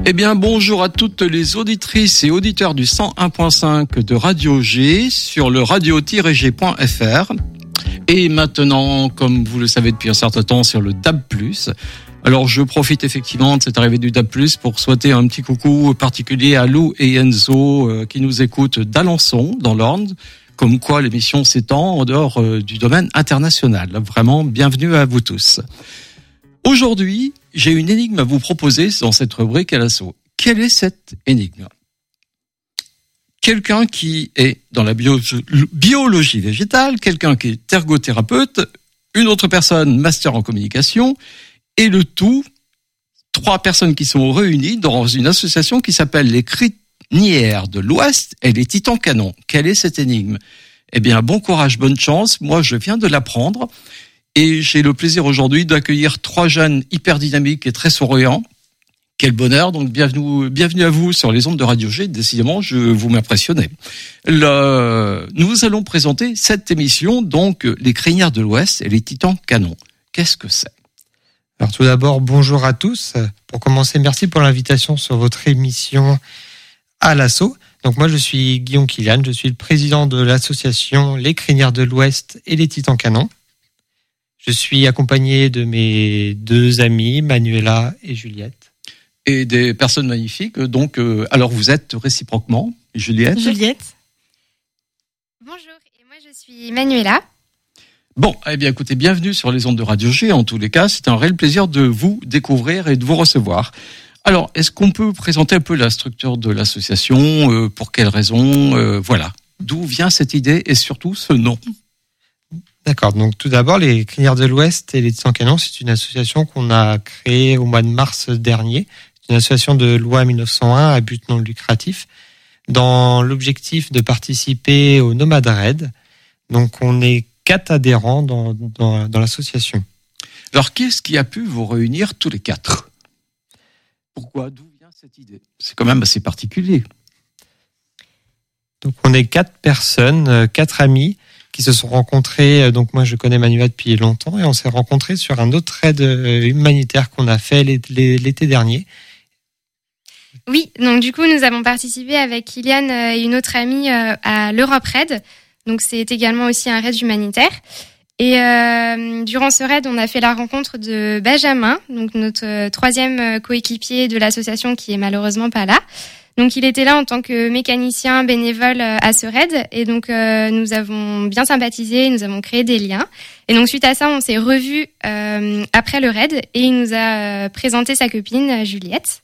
Eh bien, bonjour à toutes les auditrices et auditeurs du 101.5 de Radio G sur le radio-g.fr. Et maintenant, comme vous le savez depuis un certain temps, sur le DAB+. Alors, je profite effectivement de cette arrivée du DAB+, pour souhaiter un petit coucou particulier à Lou et Enzo qui nous écoutent d'Alençon, dans l'Orne. Comme quoi l'émission s'étend en dehors du domaine international. Vraiment, bienvenue à vous tous. Aujourd'hui, j'ai une énigme à vous proposer dans cette rubrique à l'assaut. Quelle est cette énigme ? Quelqu'un qui est dans la biologie végétale, quelqu'un qui est ergothérapeute, une autre personne master en communication, et le tout, 3 personnes qui sont réunies dans une association qui s'appelle les Crinières de l'Ouest et les Titans Canons. Quelle est cette énigme ? Eh bien, bon courage, bonne chance. Moi, je viens de l'apprendre. Et j'ai le plaisir aujourd'hui d'accueillir 3 jeunes hyper dynamiques et très souriants. Quel bonheur. Donc, bienvenue à vous sur les ondes de Radio G. Décidément, vous m'impressionnez. Nous allons présenter cette émission, donc, les Crinières de l'Ouest et les Titans Canons. Qu'est-ce que c'est ? Alors, tout d'abord, bonjour à tous. Pour commencer, merci pour l'invitation sur votre émission à l'assaut. Donc, moi, je suis Guillaume Kilian. Je suis le président de l'association Les Crinières de l'Ouest et les Titans Canons. Je suis accompagné de mes 2 amies, Manuela et Juliette. Et des personnes magnifiques. Donc, alors vous êtes réciproquement, Juliette. Bonjour, et moi je suis Manuela. Bon, eh bien écoutez, bienvenue sur les ondes de Radio G. En tous les cas, c'est un réel plaisir de vous découvrir et de vous recevoir. Alors, est-ce qu'on peut présenter un peu la structure de l'association ? Pour quelles raisons ? Voilà. D'où vient cette idée et surtout ce nom ? D'accord, donc tout d'abord, les Crinières de l'Ouest et les Titans Canons, c'est une association qu'on a créée au mois de mars dernier. C'est une association de loi 1901 à but non lucratif, dans l'objectif de participer au Nomad Raid. Donc on est 4 adhérents dans l'association. Alors qu'est-ce qui a pu vous réunir tous les 4 ? Pourquoi ? D'où vient cette idée ? C'est quand même assez particulier. Donc on est 4 personnes, 4 amis, qui se sont rencontrés. Donc moi je connais Manuela depuis longtemps et on s'est rencontrés sur un autre raid humanitaire qu'on a fait l'été dernier. Oui, donc du coup nous avons participé avec Kylian et une autre amie à l'Europe Raid. Donc c'est également aussi un raid humanitaire. Et durant ce raid, on a fait la rencontre de Benjamin, donc notre 3e coéquipier de l'association qui est malheureusement pas là. Donc il était là en tant que mécanicien bénévole à ce raid et donc nous avons bien sympathisé, nous avons créé des liens et donc suite à ça on s'est revus après le raid et il nous a présenté sa copine Juliette.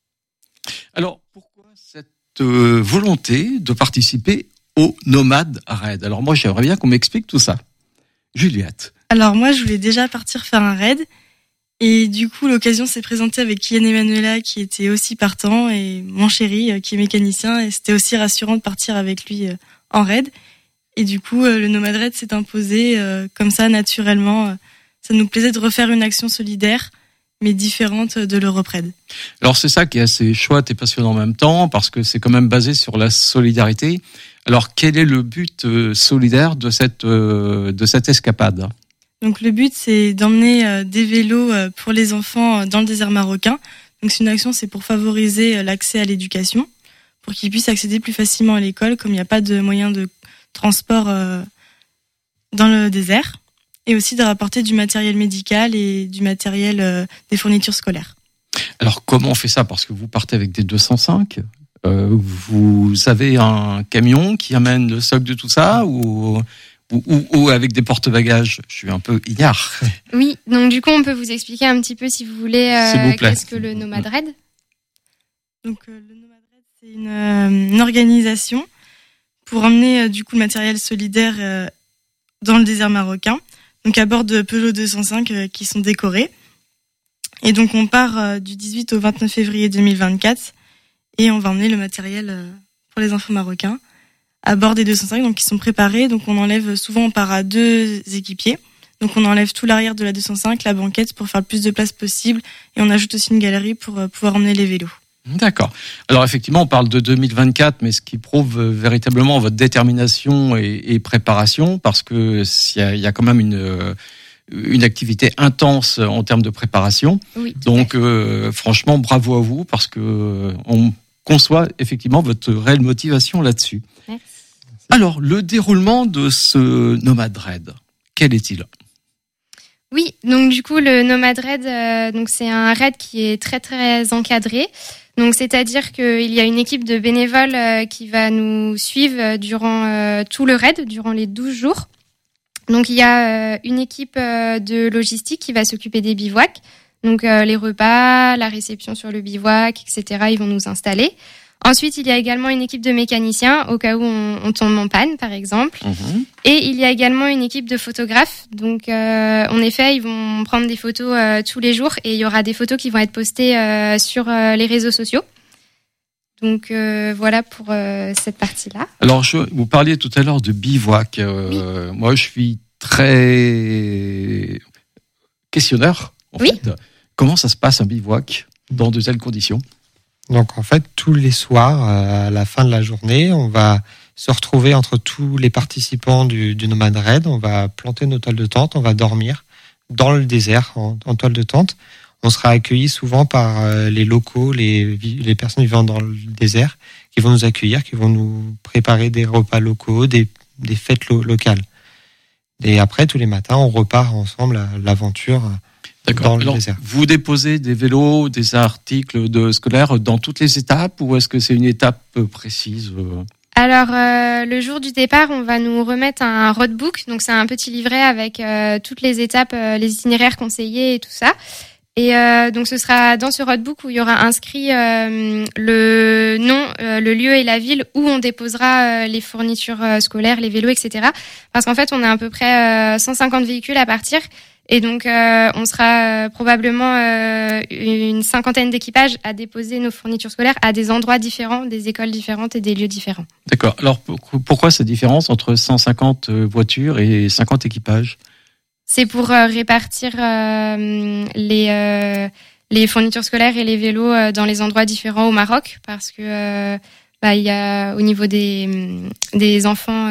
Alors pourquoi cette volonté de participer au Nomad Raid ? Alors moi j'aimerais bien qu'on m'explique tout ça. Juliette. Alors moi je voulais déjà partir faire un raid. Et du coup, l'occasion s'est présentée avec Kylian et Manuela qui étaient aussi partants et mon chéri qui est mécanicien et c'était aussi rassurant de partir avec lui en raid. Et du coup, le Nomad Raid s'est imposé comme ça naturellement. Ça nous plaisait de refaire une action solidaire mais différente de l'Europe Raid. Alors c'est ça qui est assez chouette et passionnant en même temps parce que c'est quand même basé sur la solidarité. Alors quel est le but solidaire de cette escapade ? Donc le but, c'est d'emmener des vélos pour les enfants dans le désert marocain. Donc c'est une action, c'est pour favoriser l'accès à l'éducation, pour qu'ils puissent accéder plus facilement à l'école, comme il n'y a pas de moyens de transport dans le désert, et aussi de rapporter du matériel médical et du matériel des fournitures scolaires. Alors comment on fait ça ? Parce que vous partez avec des 205 vous avez un camion qui amène le stock de tout ça ou avec des porte-bagages. Je suis un peu ignare. Oui, donc du coup, on peut vous expliquer un petit peu, si vous voulez, qu'est-ce que le Nomad Raid. Donc, le Nomad Raid, c'est une organisation pour emmener du coup le matériel solidaire dans le désert marocain. Donc, à bord de Peugeot 205 qui sont décorés. Et donc, on part du 18 au 29 février 2024 et on va emmener le matériel pour les enfants marocains à bord des 205, donc qui sont préparés. Donc on enlève, souvent on part à 2 équipiers. Donc on enlève tout l'arrière de la 205, la banquette pour faire le plus de place possible et on ajoute aussi une galerie pour pouvoir emmener les vélos. D'accord. Alors effectivement, on parle de 2024, mais ce qui prouve véritablement votre détermination et préparation, parce que il y a quand même une activité intense en termes de préparation. Oui. Donc, franchement, bravo à vous parce que on conçoit effectivement votre réelle motivation là-dessus. Merci. Alors, le déroulement de ce Nomad Raid, quel est-il ? Oui, donc du coup le Nomad Raid, donc c'est un raid qui est très très encadré. Donc c'est-à-dire qu'il y a une équipe de bénévoles qui va nous suivre durant tout le raid, durant les 12 jours. Donc il y a une équipe de logistique qui va s'occuper des bivouacs, donc les repas, la réception sur le bivouac, etc. Ils vont nous installer. Ensuite, il y a également une équipe de mécaniciens au cas où on tombe en panne, par exemple. Mmh. Et il y a également une équipe de photographes. Donc, en effet, ils vont prendre des photos tous les jours et il y aura des photos qui vont être postées sur les réseaux sociaux. Donc, voilà pour cette partie-là. Alors, vous parliez tout à l'heure de bivouac. Oui. Moi, je suis très questionneur, en Oui. fait. Comment ça se passe un bivouac dans de telles conditions ? Donc en fait, tous les soirs, à la fin de la journée, on va se retrouver entre tous les participants du Nomad Raid. On va planter nos toiles de tente, on va dormir dans le désert en toile de tente. On sera accueillis souvent par les locaux, les personnes vivant dans le désert, qui vont nous accueillir, qui vont nous préparer des repas locaux, des fêtes locales. Et après, tous les matins, on repart ensemble à l'aventure. D'accord. Dans le Alors, désert. vous déposez des vélos, des articles scolaires dans toutes les étapes ou est-ce que c'est une étape précise ? Alors, le jour du départ, on va nous remettre un roadbook. Donc, c'est un petit livret avec toutes les étapes, les itinéraires conseillés et tout ça. Et donc, ce sera dans ce roadbook où il y aura inscrit le nom, le lieu et la ville où on déposera les fournitures scolaires, les vélos, etc. Parce qu'en fait, on a à peu près 150 véhicules à partir. Et donc, on sera probablement une cinquantaine d'équipages à déposer nos fournitures scolaires à des endroits différents, des écoles différentes et des lieux différents. D'accord. Alors, pourquoi cette différence entre 150 voitures et 50 équipages ? C'est pour répartir les fournitures scolaires et les vélos dans les endroits différents au Maroc, parce que il y a au niveau des enfants,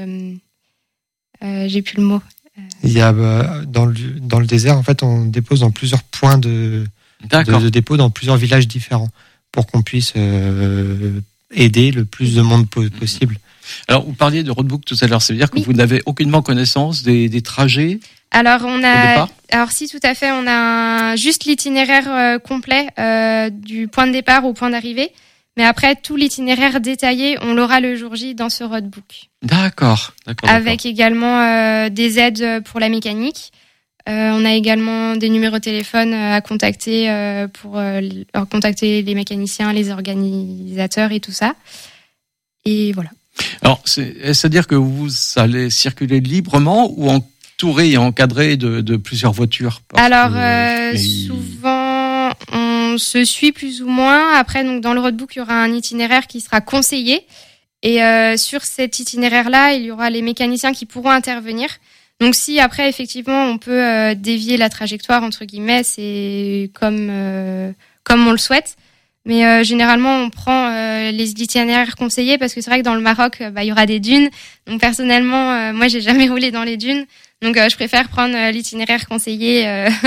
j'ai plus le mot. Il y a dans le désert, en fait, on dépose dans plusieurs points de dépôt dans plusieurs villages différents pour qu'on puisse aider le plus de monde possible. Alors, vous parliez de roadbook tout à l'heure, ça veut dire que vous n'avez aucunement connaissance des trajets ? Alors, si, tout à fait, on a juste l'itinéraire complet du point de départ au point d'arrivée. Mais après, tout l'itinéraire détaillé, on l'aura le jour J dans ce roadbook. D'accord. Avec également des aides pour la mécanique. On a également des numéros de téléphone à contacter pour contacter les mécaniciens, les organisateurs et tout ça. Et voilà. Alors, c'est-à-dire que vous allez circuler librement ou entouré et encadré de plusieurs voitures ? Alors, souvent, on se suit plus ou moins. Après, donc, dans le roadbook, il y aura un itinéraire qui sera conseillé. Et sur cet itinéraire-là, il y aura les mécaniciens qui pourront intervenir. Donc, si après, effectivement, on peut dévier la trajectoire, entre guillemets, c'est comme on le souhaite. Mais généralement, on prend les itinéraires conseillés parce que c'est vrai que dans le Maroc, il y aura des dunes. Donc, personnellement, moi, j'ai jamais roulé dans les dunes. Donc, je préfère prendre l'itinéraire conseillé.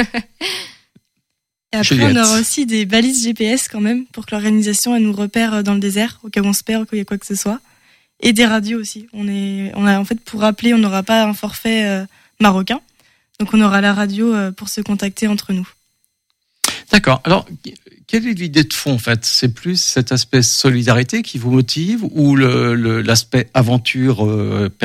Et après, on aura aussi des balises GPS quand même pour que l'organisation elle nous repère dans le désert au cas où on se perd, au cas où il y a quoi que ce soit. Et des radios aussi. On a en fait pour rappeler, on n'aura pas un forfait marocain, donc on aura la radio pour se contacter entre nous. D'accord. Alors, quelle est l'idée de fond en fait ? C'est plus cet aspect solidarité qui vous motive ou l'aspect aventure personnelle ?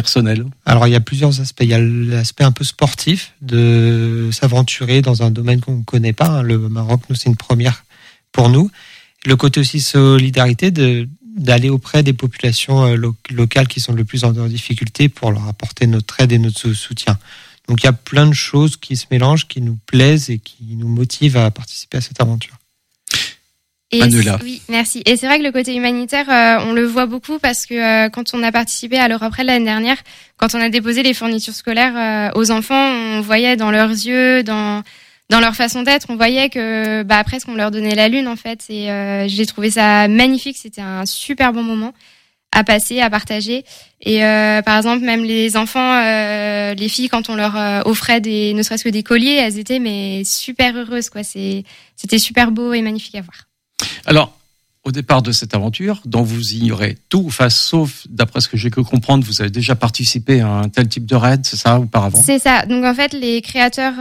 Alors il y a plusieurs aspects. Il y a l'aspect un peu sportif de s'aventurer dans un domaine qu'on ne connaît pas. Hein. Le Maroc, nous, c'est une première pour nous. Le côté aussi solidarité d'aller auprès des populations locales qui sont le plus en difficulté pour leur apporter notre aide et notre soutien. Donc il y a plein de choses qui se mélangent, qui nous plaisent et qui nous motivent à participer à cette aventure. Et oui, merci. Et c'est vrai que le côté humanitaire, on le voit beaucoup parce que quand on a participé à l'Europe-Raid l'année dernière, quand on a déposé les fournitures scolaires aux enfants, on voyait dans leurs yeux, dans leur façon d'être, on voyait que presque on leur donnait la lune en fait. Et j'ai trouvé ça magnifique. C'était un super bon moment. à passer, à partager. Et par exemple, même les enfants, les filles, quand on leur offrait ne serait-ce que des colliers, elles étaient mais super heureuses, quoi. C'était super beau et magnifique à voir. Alors, au départ de cette aventure, dont vous ignorez tout, enfin, sauf, d'après ce que j'ai pu comprendre, vous avez déjà participé à un tel type de raid, c'est ça, auparavant? C'est ça. Donc, en fait, les créateurs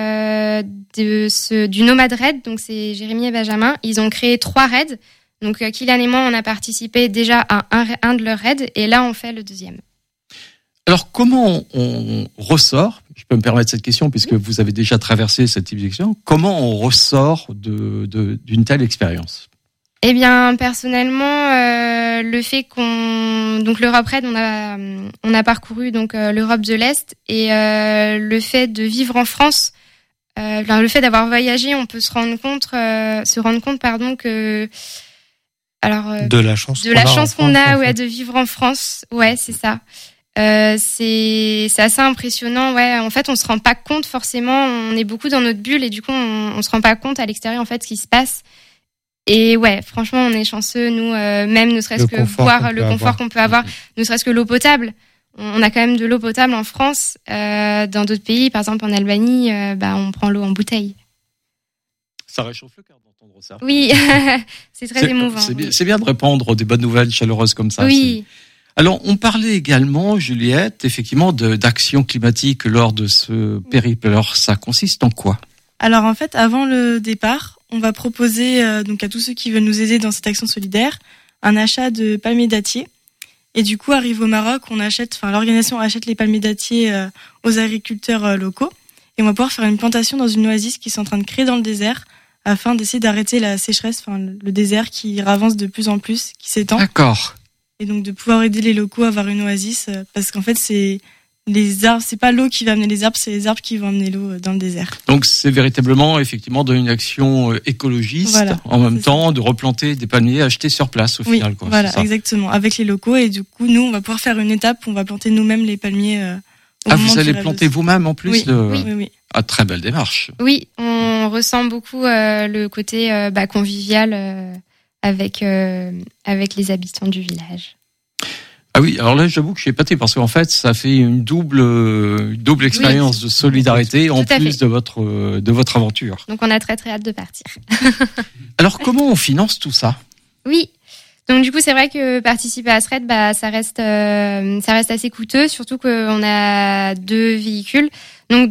du Nomad Raid, donc c'est Jérémy et Benjamin, ils ont créé 3 raids. Donc, Kylian et moi, on a participé déjà à un de leurs raids, et là, on fait le 2e. Alors, comment on ressort, je peux me permettre cette question, puisque vous avez déjà traversé cette type d'expérience, comment on ressort d'une telle expérience? Eh bien, personnellement, le fait donc l'Europe Raid, on a parcouru donc l'Europe de l'Est, et le fait de vivre en France, le fait d'avoir voyagé, on peut se rendre compte que de la chance qu'on a, ouais, de vivre en France, ouais, c'est ça. C'est assez impressionnant, ouais. En fait, on se rend pas compte forcément, on est beaucoup dans notre bulle, et du coup, on se rend pas compte à l'extérieur en fait ce qui se passe. Et ouais, franchement, on est chanceux, nous, même ne serait-ce que voir le confort qu'on peut avoir, ne serait-ce que l'eau potable. On a quand même de l'eau potable en France. Dans d'autres pays, par exemple en Albanie, on prend l'eau en bouteille. Ça réchauffe le cœur d'entendre ça. Oui, c'est très émouvant. C'est bien de répandre des bonnes nouvelles chaleureuses comme ça. Oui. Alors, on parlait également, Juliette, effectivement, d'action climatique lors de ce périple. Alors, ça consiste en quoi? Alors, en fait, avant le départ, on va proposer donc à tous ceux qui veulent nous aider dans cette action solidaire un achat de palmiers dattiers. Et du coup, arrive au Maroc, l'organisation achète les palmiers dattiers aux agriculteurs locaux, et on va pouvoir faire une plantation dans une oasis qui sont en train de créer dans le désert afin d'essayer d'arrêter la sécheresse, le désert qui avance de plus en plus, qui s'étend. D'accord. Et donc de pouvoir aider les locaux à avoir une oasis, parce qu'en fait c'est les arbres, c'est pas l'eau qui va amener les arbres, c'est les arbres qui vont amener l'eau dans le désert. Donc c'est véritablement effectivement une action écologiste, voilà, en même temps de replanter des palmiers achetés sur place au final. Quoi, voilà, exactement, avec les locaux, et du coup nous on va pouvoir faire une étape où on va planter nous-mêmes les palmiers. Vous allez planter vous-même en plus? Oui. Ah, très belle démarche. Oui, on ressent beaucoup le côté convivial avec les habitants du village. Ah oui, alors là, j'avoue que je suis épaté parce qu'en fait, ça fait une double expérience de solidarité en plus de votre aventure. Donc, on a très, très hâte de partir. Alors, comment on finance tout ça? Oui. Donc, du coup, c'est vrai que participer à ce raid, ça reste assez coûteux, surtout qu'on a 2 véhicules. Donc,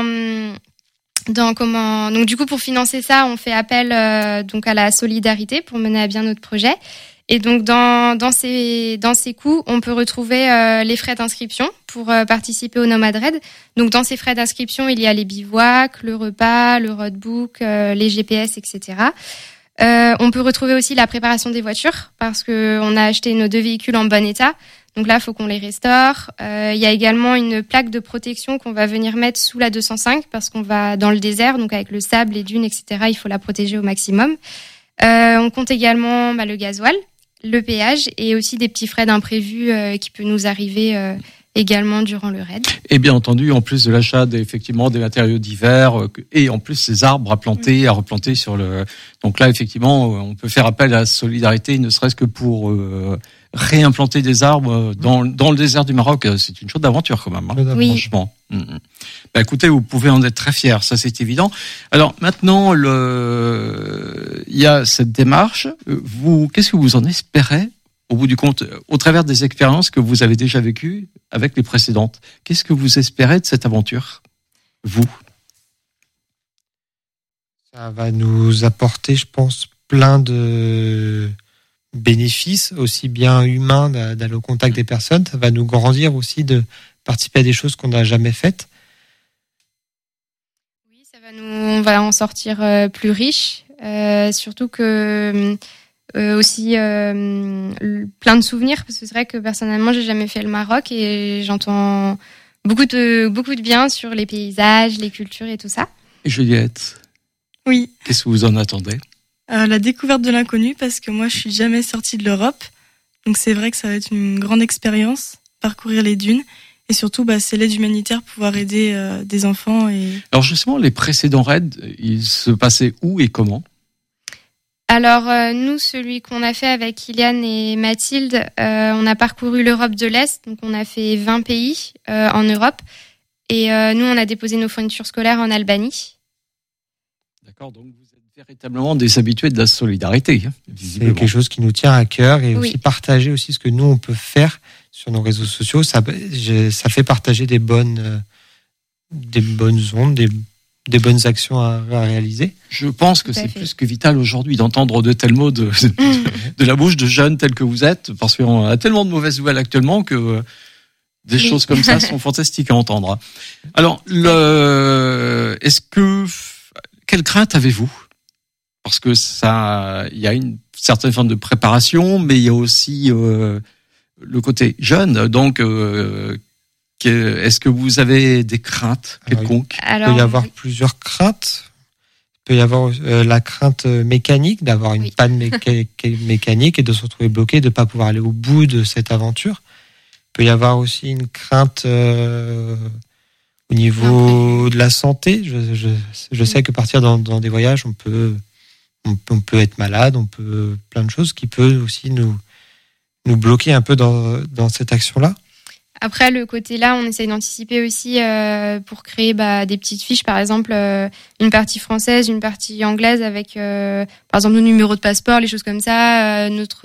donc, du coup, pour financer ça, on fait appel, donc, à la solidarité pour mener à bien notre projet. Et donc dans ces coûts, on peut retrouver les frais d'inscription pour participer au Nomad Raid. Donc dans ces frais d'inscription, il y a les bivouacs, le repas, le roadbook, les GPS, etc. On peut retrouver aussi la préparation des voitures parce que on a acheté nos 2 véhicules en bon état. Donc là, il faut qu'on les restaure. Il y a également une plaque de protection qu'on va venir mettre sous la 205 parce qu'on va dans le désert, donc avec le sable, les dunes, etc. Il faut la protéger au maximum. On compte également le gasoil, le péage et aussi des petits frais d'imprévus qui peuvent nous arriver également durant le raid. Et bien entendu, en plus de l'achat effectivement des matériaux d'hiver et en plus ces arbres à planter, à replanter sur le. Donc là, effectivement, on peut faire appel à la solidarité, ne serait-ce que pour réimplanter des arbres dans le désert du Maroc. C'est une chose d'aventure quand même, hein, oui. Franchement. Écoutez, vous pouvez en être très fiers, ça c'est évident. Alors maintenant, il y a cette démarche. Qu'est-ce que vous en espérez au bout du compte, au travers des expériences que vous avez déjà vécues avec les précédentes? Qu'est-ce que vous espérez de cette aventure, vous? Ça va nous apporter, je pense, plein de bénéfices, aussi bien humains d'aller au contact des personnes. Ça va nous grandir aussi de participer à des choses qu'on n'a jamais faites. Oui, on va en sortir plus riche, surtout que aussi plein de souvenirs, parce que c'est vrai que personnellement j'ai jamais fait le Maroc et j'entends beaucoup de bien sur les paysages, les cultures et tout ça. Et Juliette, oui. Qu'est-ce que vous en attendez? La découverte de l'inconnu, parce que moi je suis jamais sortie de l'Europe, donc c'est vrai que ça va être une grande expérience, parcourir les dunes. Et surtout, c'est l'aide humanitaire, pouvoir aider des enfants. Alors justement, les précédents raids, ils se passaient où et comment? Alors nous, celui qu'on a fait avec Kylian et Mathilde, on a parcouru l'Europe de l'Est, donc on a fait 20 pays en Europe, et nous on a déposé nos fournitures scolaires en Albanie. D'accord, donc vous êtes véritablement des habitués de la solidarité. C'est quelque chose qui nous tient à cœur, et aussi partager aussi ce que nous on peut faire sur nos réseaux sociaux. Ça fait partager des bonnes ondes, des bonnes actions à réaliser. Je pense que c'est plus que vital aujourd'hui d'entendre de tels mots de la bouche de jeunes tels que vous êtes, parce qu'on a tellement de mauvaises nouvelles actuellement que des choses comme ça sont fantastiques à entendre. Alors, quelle crainte avez-vous? Parce que il y a une certaine forme de préparation, mais il y a aussi le côté jeune. Donc, est-ce que vous avez des craintes quelconques? Il peut y avoir plusieurs craintes. Il peut y avoir la crainte mécanique, d'avoir une panne mécanique et de se retrouver bloqué, de ne pas pouvoir aller au bout de cette aventure. Il peut y avoir aussi une crainte au niveau de la santé. Je sais que partir dans des voyages, on peut être malade, plein de choses qui peuvent aussi nous bloquer un peu dans cette action-là. Après, le côté là, on essaye d'anticiper aussi pour créer des petites fiches, par exemple une partie française, une partie anglaise avec, par exemple, nos numéros de passeport, les choses comme ça, notre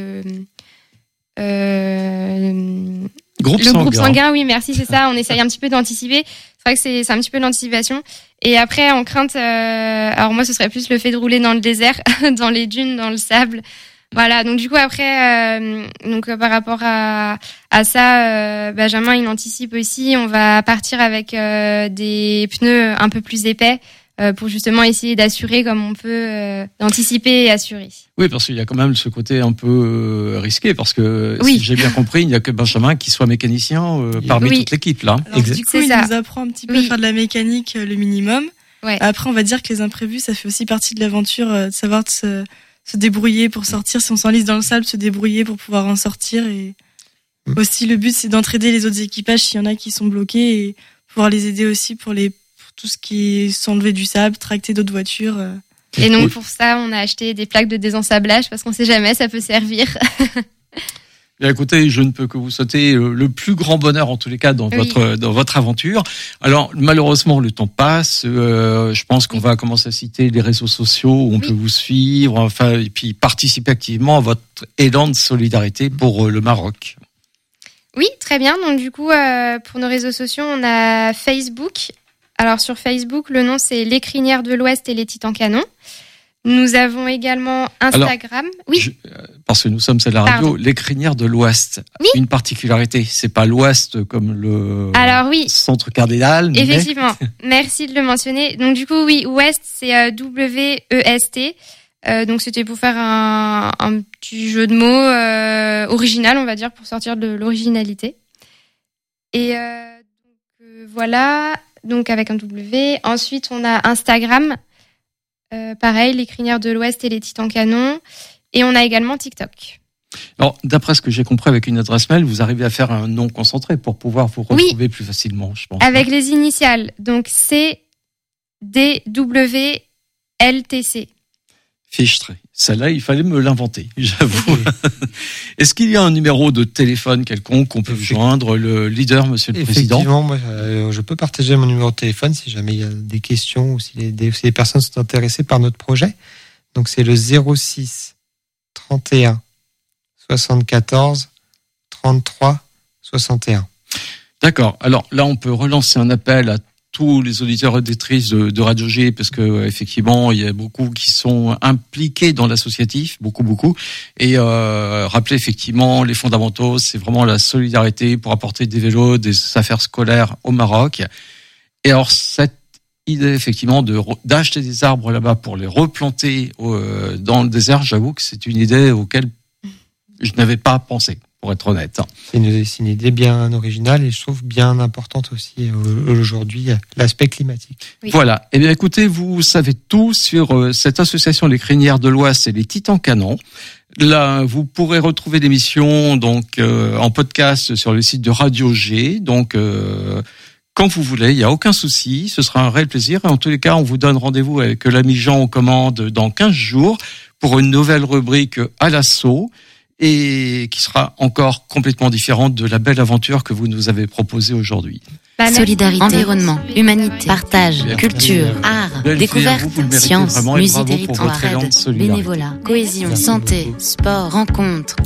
groupe sanguin, oui, merci, c'est ça. On essaye un petit peu d'anticiper. C'est vrai que c'est un petit peu l'anticipation. Et après, en crainte, alors moi, ce serait plus le fait de rouler dans le désert, dans les dunes, dans le sable. Voilà, donc du coup après, par rapport à ça, Benjamin il anticipe aussi. On va partir avec des pneus un peu plus épais pour justement essayer d'assurer comme on peut, d'anticiper et assurer. Oui, parce qu'il y a quand même ce côté un peu risqué, parce que si j'ai bien compris, il n'y a que Benjamin qui soit mécanicien parmi toute l'équipe là. Alors, du coup, il nous apprend un petit peu à faire de la mécanique le minimum. Ouais. Après, on va dire que les imprévus, ça fait aussi partie de l'aventure, de savoir se débrouiller pour sortir. Si on s'enlise dans le sable, se débrouiller pour pouvoir en sortir. Et aussi, le but, c'est d'entraider les autres équipages s'il y en a qui sont bloqués et pouvoir les aider aussi pour tout ce qui est s'enlever du sable, tracter d'autres voitures. Et donc, pour ça, on a acheté des plaques de désensablage parce qu'on sait jamais, ça peut servir. Bien, écoutez, je ne peux que vous souhaiter le plus grand bonheur en tous les cas dans votre aventure. Alors malheureusement le temps passe. Je pense qu'on va commencer à citer les réseaux sociaux où on peut vous suivre, et puis participer activement à votre élan de solidarité pour le Maroc. Oui, très bien. Donc du coup, pour nos réseaux sociaux, on a Facebook. Alors sur Facebook, le nom c'est Les Crinières de l'Ouest et les Titans Canons. Nous avons également Instagram. Alors, parce que nous sommes à la radio, Les Crinières de l'Ouest. Oui. Une particularité, c'est pas l'Ouest comme le centre cardinal. Effectivement, merci de le mentionner. Donc du coup, oui, Ouest, c'est W-E-S-T. Donc c'était pour faire un petit jeu de mots original, on va dire, pour sortir de l'originalité. Et voilà, donc avec un W. Ensuite, on a Instagram. Pareil, Les Crinières de l'Ouest et les Titans Canons. Et on a également TikTok. Alors, d'après ce que j'ai compris avec une adresse mail, vous arrivez à faire un nom concentré pour pouvoir vous retrouver plus facilement, je pense. Avec les initiales. Donc, C-D-W-L-T-C. Fichtre. Celle-là, il fallait me l'inventer, j'avoue. Est-ce qu'il y a un numéro de téléphone quelconque qu'on peut joindre le leader, monsieur le président? Effectivement, moi, je peux partager mon numéro de téléphone si jamais il y a des questions ou si les personnes sont intéressées par notre projet. Donc, c'est le 06 31 74 33 61. D'accord. Alors là, on peut relancer un appel à tous les auditeurs et auditrices de Radio G, parce que effectivement, il y a beaucoup qui sont impliqués dans l'associatif, beaucoup. Et rappeler effectivement les fondamentaux, c'est vraiment la solidarité pour apporter des vélos, des affaires scolaires au Maroc. Et alors cette idée effectivement d'acheter des arbres là-bas pour les replanter dans le désert, j'avoue que c'est une idée auquel je n'avais pas pensé, pour être honnête. C'est une idée bien originale et je trouve bien importante aussi aujourd'hui, l'aspect climatique. Oui. Voilà. Eh bien, écoutez, vous savez tout sur cette association Les Crinières de l'Ouest et les Titans Canons. Là, vous pourrez retrouver l'émission donc en podcast sur le site de Radio G. Donc quand vous voulez, il n'y a aucun souci, ce sera un réel plaisir. Et en tous les cas, on vous donne rendez-vous avec l'ami Jean aux commandes dans 15 jours pour une nouvelle rubrique à l'assaut et qui sera encore complètement différente de la belle aventure que vous nous avez proposée aujourd'hui. Solidarité, environnement, humanité, partage, culture, art, découverte, science, musique, territoire, entraide, bénévolat, cohésion, santé, sport, rencontre.